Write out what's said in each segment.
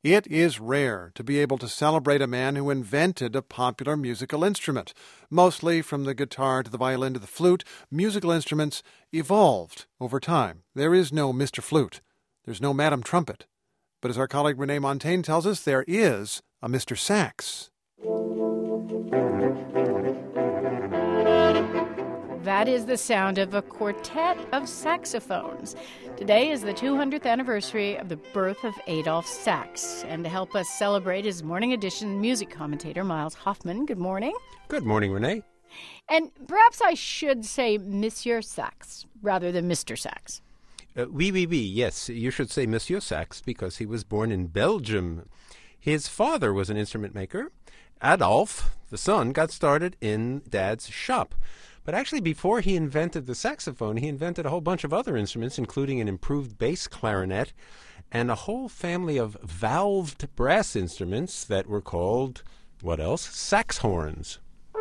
It is rare to be able to celebrate a man who invented a popular musical instrument. Mostly from the guitar to the violin to the flute, musical instruments evolved over time. There is no Mr. Flute. There's no Madam Trumpet. But as our colleague Renee Montaigne tells us, there is a Mr. Sax. That is the sound of a quartet of saxophones. Today is the 200th anniversary of the birth of Adolphe Sax. And to help us celebrate is Morning Edition music commentator Miles Hoffman. Good morning. Good morning, Renee. And perhaps I should say Monsieur Sax rather than Mr. Sax. Oui, yes. You should say Monsieur Sax because he was born in Belgium. His father was an instrument maker. Adolphe, the son, got started in Dad's shop. But actually, before he invented the saxophone, he invented a whole bunch of other instruments, including an improved bass clarinet and a whole family of valved brass instruments that were called, what else? Sax horns.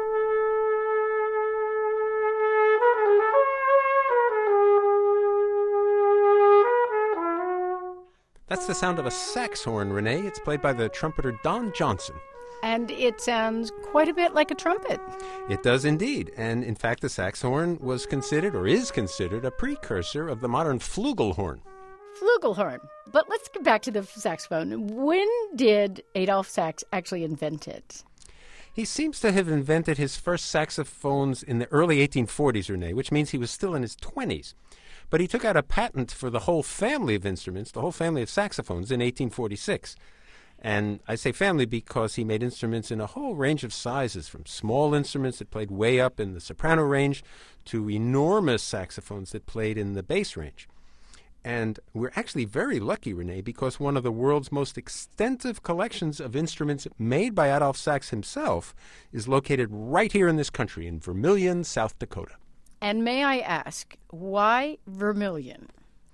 That's the sound of a sax horn, Renee. It's played by the trumpeter Don Johnson. And it sounds quite a bit like a trumpet. It does indeed. And in fact, the sax horn was considered, or is considered, a precursor of the modern flugelhorn. Flugelhorn. But let's get back to the saxophone. When did Adolphe Sax actually invent it? He seems to have invented his first saxophones in the early 1840s, Renee, which means he was still in his 20s. But he took out a patent for the whole family of instruments, the whole family of saxophones, in 1846. And I say family because he made instruments in a whole range of sizes, from small instruments that played way up in the soprano range to enormous saxophones that played in the bass range. And we're actually very lucky, Renee, because one of the world's most extensive collections of instruments made by Adolphe Sax himself is located right here in this country, in Vermilion, South Dakota. And may I ask, why Vermilion?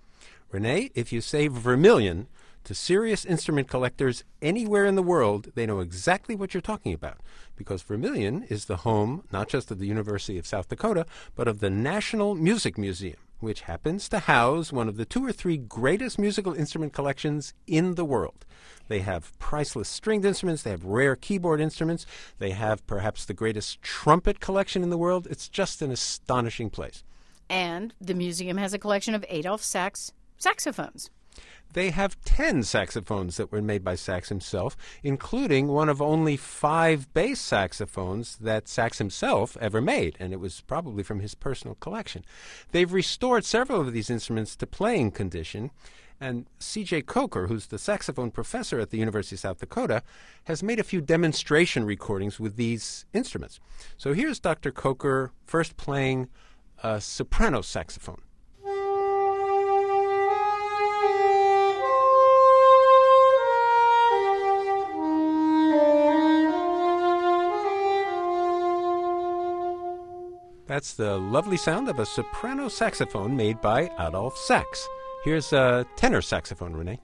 Renee, if you say Vermilion to serious instrument collectors anywhere in the world, they know exactly what you're talking about, because Vermilion is the home not just of the University of South Dakota, but of the National Music Museum, which happens to house one of the 2 or 3 greatest musical instrument collections in the world. They have priceless stringed instruments, they have rare keyboard instruments, they have perhaps the greatest trumpet collection in the world. It's just an astonishing place. And the museum has a collection of Adolphe Sax saxophones. They have 10 saxophones that were made by Sax himself, including one of only 5 bass saxophones that Sax himself ever made, and it was probably from his personal collection. They've restored several of these instruments to playing condition, and C.J. Coker, who's the saxophone professor at the University of South Dakota, has made a few demonstration recordings with these instruments. So here's Dr. Coker first playing a soprano saxophone. That's the lovely sound of a soprano saxophone made by Adolphe Sax. Here's a tenor saxophone, Renee.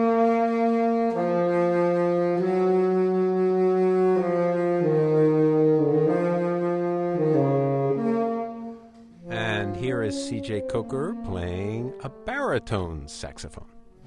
And here is C.J. Coker playing a baritone saxophone.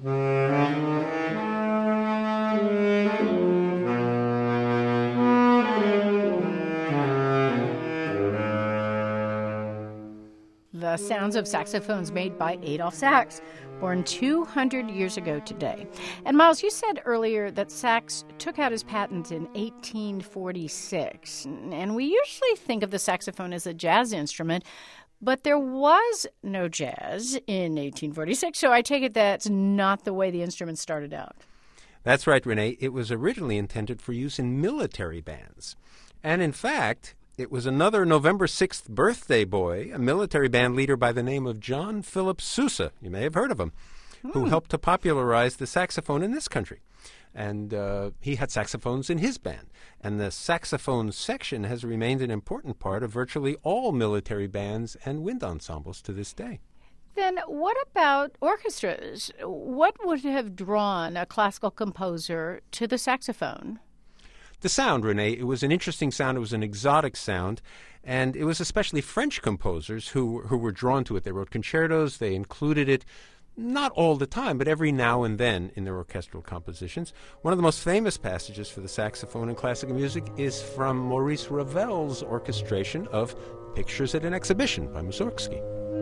The sounds of saxophones made by Adolphe Sax, born 200 years ago today. And Miles, you said earlier that Sax took out his patent in 1846. And we usually think of the saxophone as a jazz instrument, but there was no jazz in 1846, so I take it that's not the way the instrument started out. That's right, Renee. It was originally intended for use in military bands. And in fact, it was another November 6th birthday boy, a military band leader by the name of John Philip Sousa, you may have heard of him, who helped to popularize the saxophone in this country. And he had saxophones in his band. And the saxophone section has remained an important part of virtually all military bands and wind ensembles to this day. Then what about orchestras? What would have drawn a classical composer to the saxophone? The sound, Renee, it was an interesting sound. It was an exotic sound. And it was especially French composers who were drawn to it. They wrote concertos. They included it not all the time, but every now and then in their orchestral compositions. One of the most famous passages for the saxophone in classical music is from Maurice Ravel's orchestration of Pictures at an Exhibition by Mussorgsky.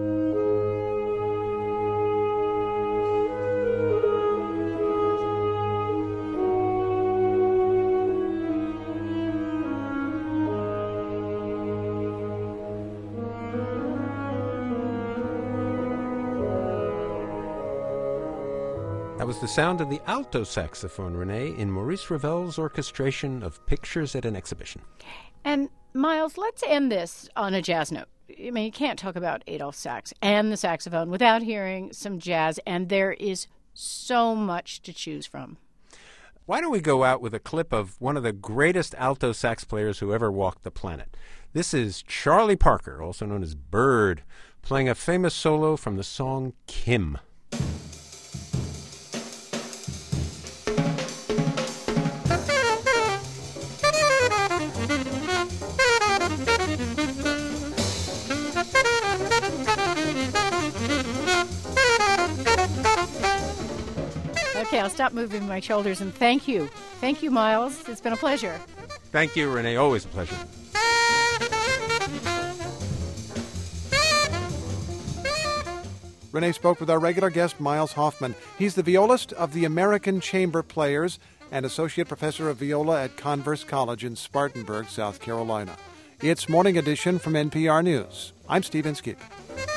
That was the sound of the alto saxophone, Renee, in Maurice Ravel's orchestration of Pictures at an Exhibition. And, Miles, let's end this on a jazz note. I mean, you can't talk about Adolphe Sax and the saxophone without hearing some jazz, and there is so much to choose from. Why don't we go out with a clip of one of the greatest alto sax players who ever walked the planet? This is Charlie Parker, also known as Bird, playing a famous solo from the song Kim. Okay, I'll stop moving my shoulders, and thank you. Thank you, Miles. It's been a pleasure. Thank you, Renee. Always a pleasure. Renee spoke with our regular guest, Miles Hoffman. He's the violist of the American Chamber Players and associate professor of viola at Converse College in Spartanburg, South Carolina. It's Morning Edition from NPR News. I'm Steve Inskeep.